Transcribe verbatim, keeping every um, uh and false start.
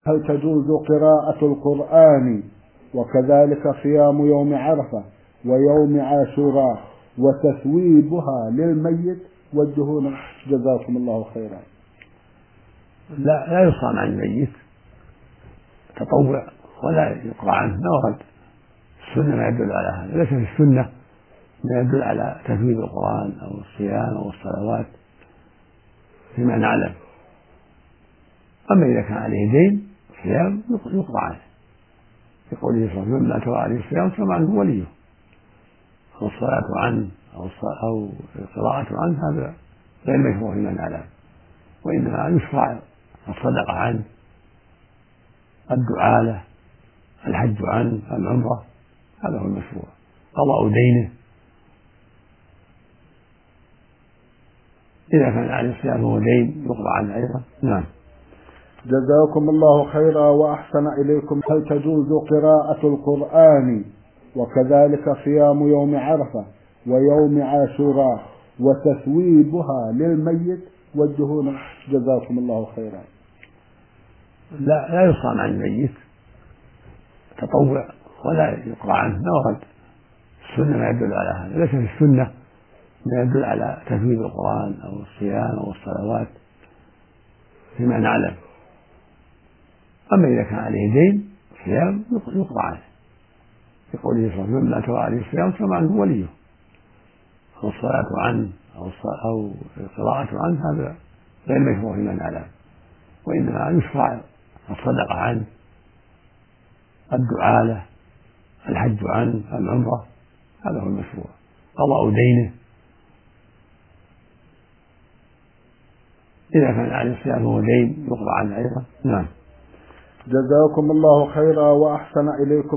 هل تجوز قراءة القرآن وكذلك صيام يوم عرفة ويوم عاشوراء وتثويبها للميت؟ وجهونا جزاكم الله خيرا. لا لا يصام عن الميت تطوع ولا يقرأ عنه، ما ورد السنة ما يدل على هذا، ليس في السنة ما يدل على تثويب القرآن أو الصيام أو الصلوات فيما نعلم. أما إذا كان عليه دين صيام يقرأ عنه، يقول صلى الله عليه وسلم: لا ترى عليه الصيام فما عنه وليه، أو الصلاة عنه أو القراءة عنه، هذا غير مشروع فيما نعلم، وإنما يشرع الصدقة عنه، الدعاء له، الحج عنه، العمرة، هذا هو المشروع. قضاء دينه إذا كان عليه الصيام هو دين يقضى عنه أيضا. نعم. جزاكم الله خيرا وأحسن إليكم. هل تجوز قراءة القرآن وكذلك صيام يوم عرفة ويوم عاشوراء وتثويبها للميت؟ وجهونا جزاكم الله خيرا. لا لا يصام عن الميت تطوع ولا يقرأ عنه، ما ورد السنة ما يدل على هذا، ليس في السنة ما يدل على تثويب القرآن أو الصيام أو الصلوات فيما نعلم. أما إذا كان عليه دين صيام يقرأ عنه، يقول صلى الله عليه وسلم: لا ترى عليه الصيام فما عنه وليه، أو الصلاة عنه أو القراءة عنه، هذا غير مشروع فيما نعلم، وإنما يشرع الصدقة عنه، الدعاء له، الحج عنه، العمرة، هذا هو المشروع. قضاء دينه إذا كان عليه الصيام هو دين يقضى عنه أيضا. نعم. جزاكم الله خيرا وأحسن إليكم.